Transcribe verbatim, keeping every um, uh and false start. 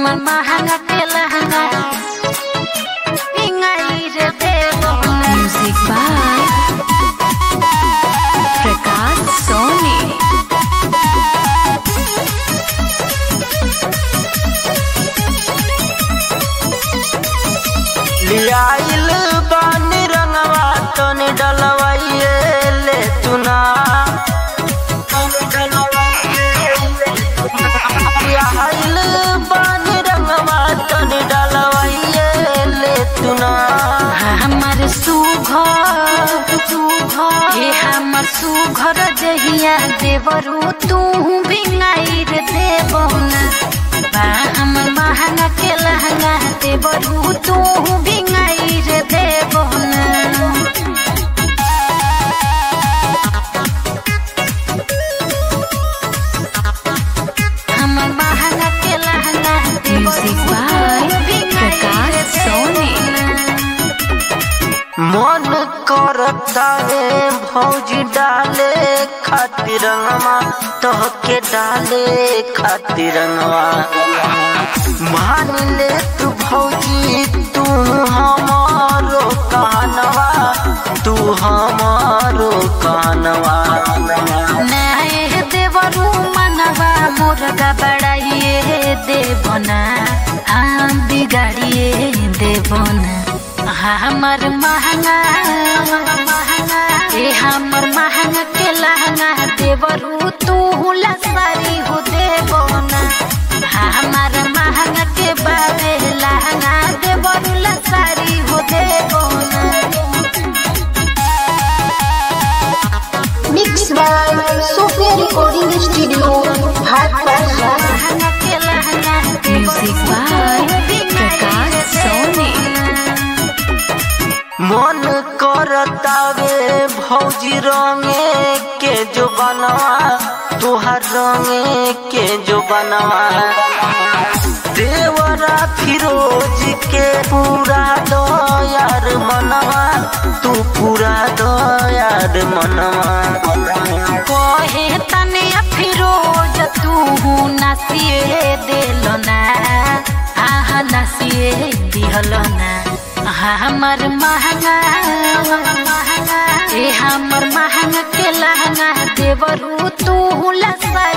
हमर महंगा के लहंगा पिंगाई रे देबो म्यूजिक बाय प्रकाश सोनी। लियाइल बानी रंगवा तनी डलवाइए ले तुना लियाइल बानी रंगवा तनी डलवाइए ले तुना। हमर सुघर सुघर हे हमर सुघर जहिया देवरू तू बिंगाई रे देबो ना बा हमर महंगा के लहंगा देवरू तू बिंगाई रे देबो ना। हमर महंगा के लहंगा म्यूजिक बाय प्रकाश सोनी। मन करता है भौजी डाले खातिर रंगवा तोहके डाले खातिर रंगवा मान ले तू भौजी तू हमारो कानवा तू हमारो कानवा। नाए देवरू मनवा मुर्गा बड़ाइए देबो ना हम बिगाड़िए देबो ना। हमर महंगा ए हमर महंगा के लहंगा देवरू तू लसारी हो देबो ना हमर महंगा के बाबे लहंगा देवरू लसारी हो देबो ना। Mix by Sofia recording studio Hatpara. महंगा के लहंगा म्यूजिक बाय प्रकाश सोनी। मन करतावे भौजी रंगे के जो बनवा तुहार रंगे के जो बनवा देवरा फिरोज के पूरा दयार मनवा तू पूरा दयार मनवा। कहे तने फिरोज तू नसिए देलो ना आहा नसिए दिहलो ना। हमर महंगा ए हमर महंगा के लहंगा देवरू तू लसा